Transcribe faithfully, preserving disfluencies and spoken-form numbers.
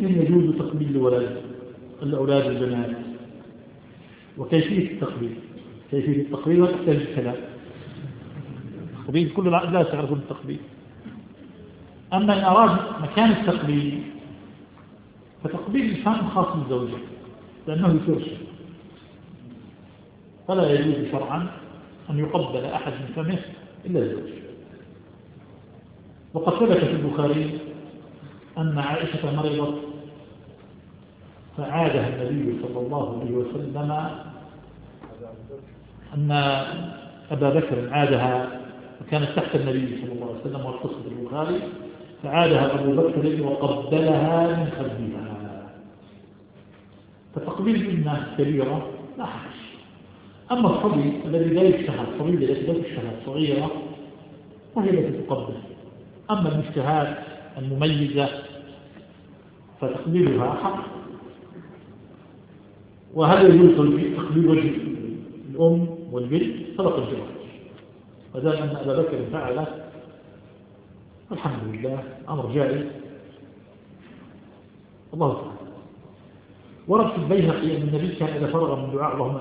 من يجوز تقبيل الولد الأولاد البنات، وكيفية التقبيل. كيفية التقبيل لا تحتاج الكلام، التقبيل كل لا تعرفون التقبيل. أما إن أراد مكان التقبيل فتقبيل الفم خاص بالزوجة لأنه يرشد، فلا يجوز شرعا أن يقبل أحد من فمه إلا الزوج. وقد ثبت في البخاري أن عائشة مرضت فعادها النبي صلى الله عليه وسلم، أن أبا بكر عادها وكانت تحت النبي صلى الله عليه وسلم، والقصة في البخاري، فعادها أبو بكر وقبلها من خدها. فتقبيل الابنة كبيرة لا حرج. أما الصبي الذي لا يشتهى، الصبية التي لا تشتهى صغيرة فهي التي تقبل. أما المشتهات المميزة فتقبيلها حق. وهذا يوصل في تقبيل وجه الأم والبنت سبق الجواز، وذلك أن أبا بكر فعله الحمد لله أمر جائز الله تعالى. ورد في البيهقي أن النبي كان إذا فرغ من دعاء اللهم